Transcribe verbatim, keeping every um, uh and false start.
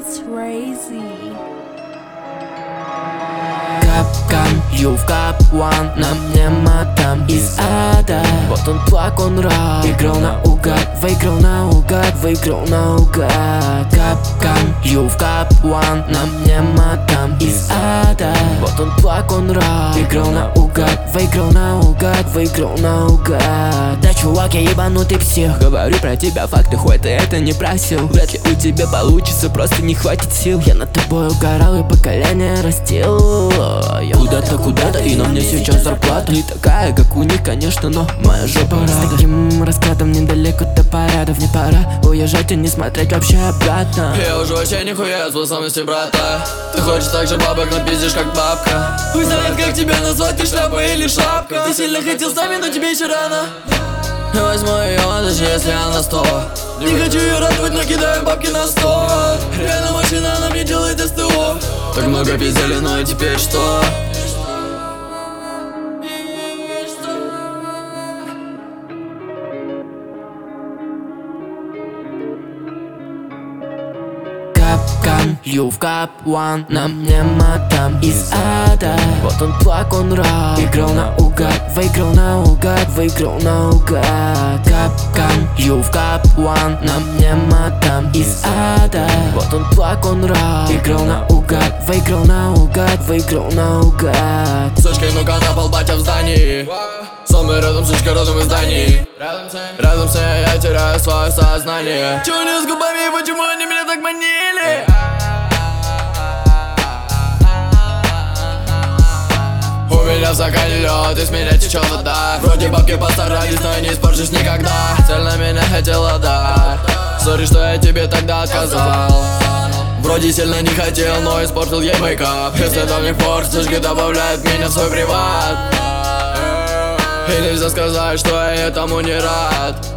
It's crazy. Капкан, you в кап one. На мне мадам из ада. Вот он флакон раб. Играл наугад, выиграл наугад, выиграл наугад. Капкан, you в кап one. На мне мадам из ада. Вот он флакон раб. Играл наугад, выиграл наугад, выиграл наугад. Да, чувак, я ебанутый псих. Говорю про тебя факты, хоть ты это не просил. Вряд ли у тебя получится, просто не хватит сил. Я над тобой угорал и поколение растил. Куда-то, куда-то, и на мне сейчас зарплата не такая, как у них, конечно, но моя жопа рада. С таким раскладом недалеко до парадов. Не пора уезжать и не смотреть вообще обратно. Я уже вообще нихуя способности, брата. Ты хочешь так же бабок, но пиздишь как бабка. Хуй знает, как тебя назвать, ты шляпа или шапка. Ты сильно хотел с нами, но тебе еще рано. Я возьму ее, даже если она сто. Не хочу ее радовать, но кидаю бабки на сто. Реально машина, она мне делает СТО. Так много пиздели, ну и теперь что? Капкан, you в кап one. На мне мадам из ада. Вот он флакон раб. Играл наугад, выиграл наугад, выиграл наугад. Капкан, you в кап one. На мне мадам из ада. Вот он флакон раб. Играл наугад, выиграл наугад, выиграл наугад. Сучкой, ну-ка на пол, батя в здании. Самый рядом, сучка, родом из зданий. Рядом с ней я теряю свое сознание. Чё у нее с губами, почему они меня так манили? У меня в стакане лед, из меня течет вода. Вроде бабки постарались, но не испорчишь никогда. Цель на меня хотела, да. Сори, что я тебе тогда отказал. Вроде сильно не хотел, но испортил ей мейкап. И с недавних пор сучки добавляют меня в свой приват. И нельзя сказать, что я этому не рад.